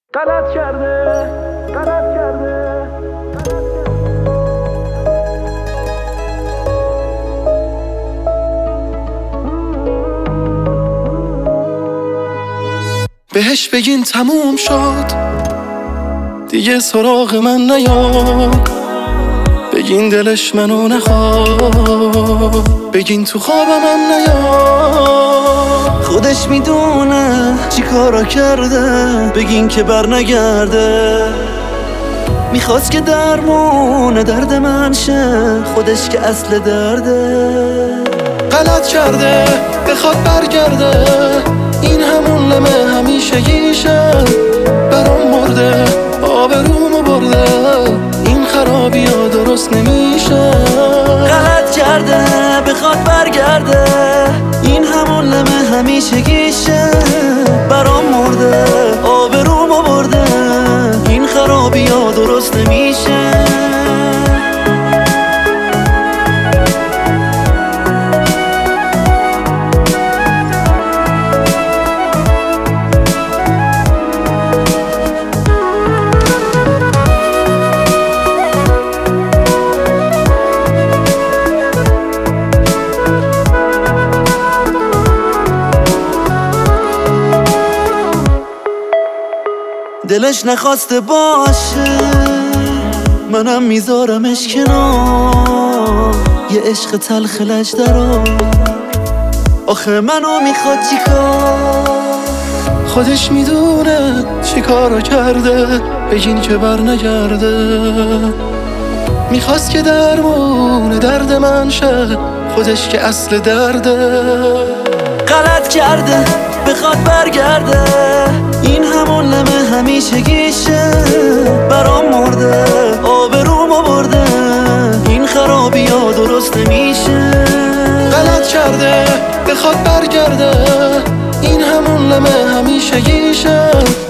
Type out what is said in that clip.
غلط کرده غلط کرده. بهش بگین تموم شد دیگه سراغ من نیاد، بگین دلش منو نخواد، بگین تو خوابم من نیاد. خودش میدونه چی کارا کرده، بگین که بر نگرده. میخواست که درمون درد من شه، خودش که اصل درده. غلط کرده بخواد برگرده، این همون لمه همیشگیشه. برام مرده آبرومو برده، این خرابی ها درست نمیشه. غلط کرده بخواد برگرده، این همون لمه همیشگیشه. برام مرده آبرومو برده، این خرابی ها درست نمیشه. دلش نخواسته باشه، منم میذارمش کنار. یه عشق تلخ لجدرا، آخه منو میخواد چیکار؟ خودش میدونه چی کارو کرده، بگین که بر نگرده. میخواست که درمون درد من شه، خودش که اصل درده. غلط کرده بخواد برگرده، این همون لمه همیشگیشه. برام مرده آبرومو برده، این خرابی ها درست نمیشه. غلط کرده بخواد برگرده، این همون لمه همیشگیشه.